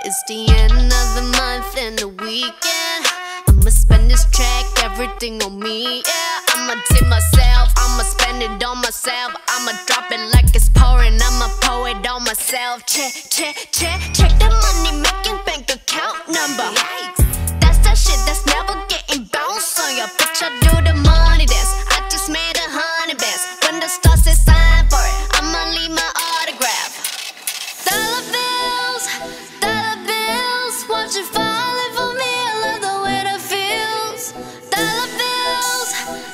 It's the end of the month and the weekend. I'ma spend this track, everything on me, yeah. I'ma tip myself, I'ma spend it on myself. I'ma drop it like it's pouring, I'ma pour it on myself. Check the money making bank account number. That's that shit that's never getting bounced on your bitch. I do the money dance, I just made 100 bands. When the star says sign for it, I'ma leave my autograph. Dollar bills, watch it falling for me. I love the way that feels. Dollar bills,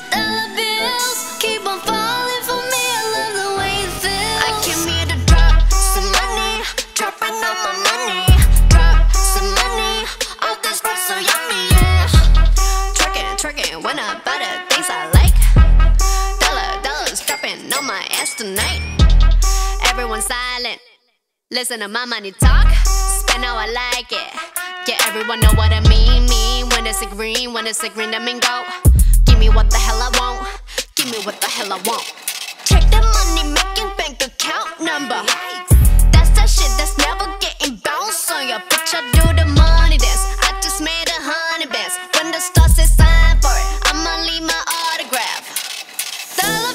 keep on falling for me. I love the way it feels. I came here to drop some money, dropping all my money. Drop some money, all this stuff so yummy, yeah. Twerking when I buy the things I like. Dollars dropping on my ass tonight. Everyone silent, listen to my money talk. Spend how I like it. Yeah, everyone know what I mean. When it's a green, that mean go. Give me what the hell I want. Give me what the hell I want. Check the money making bank account number. That's that shit that's never getting bounced on your bitch. I do the money dance, I just made 100 bands. When the star says sign for it, I'ma leave my autograph. Dollar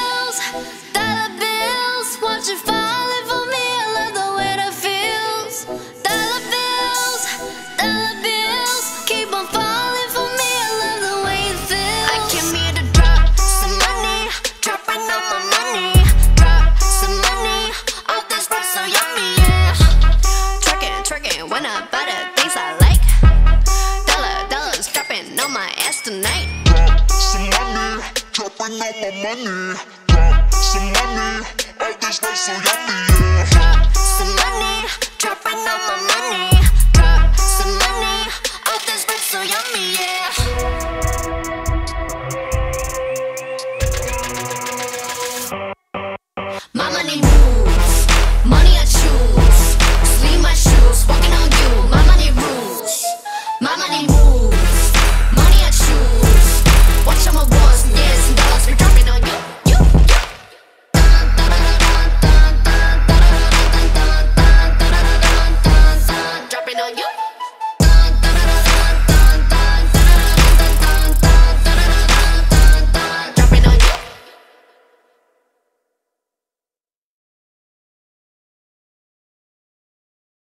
bills, watch it falling for me. I love the way that feels. Dollar bills, keep on falling for me. I love the way it feels. I came here to drop some money, dropping all my money. Drop some money, all this stuff so yummy, yeah. Twerking when I buy the things I like. Dollars dropping on my ass tonight. Drop some money, dropping all my money. Drop some money, all this stuff so yummy, yeah. Drop some money, dropping all my money. Drop some money, all this stuff so yummy, yeah.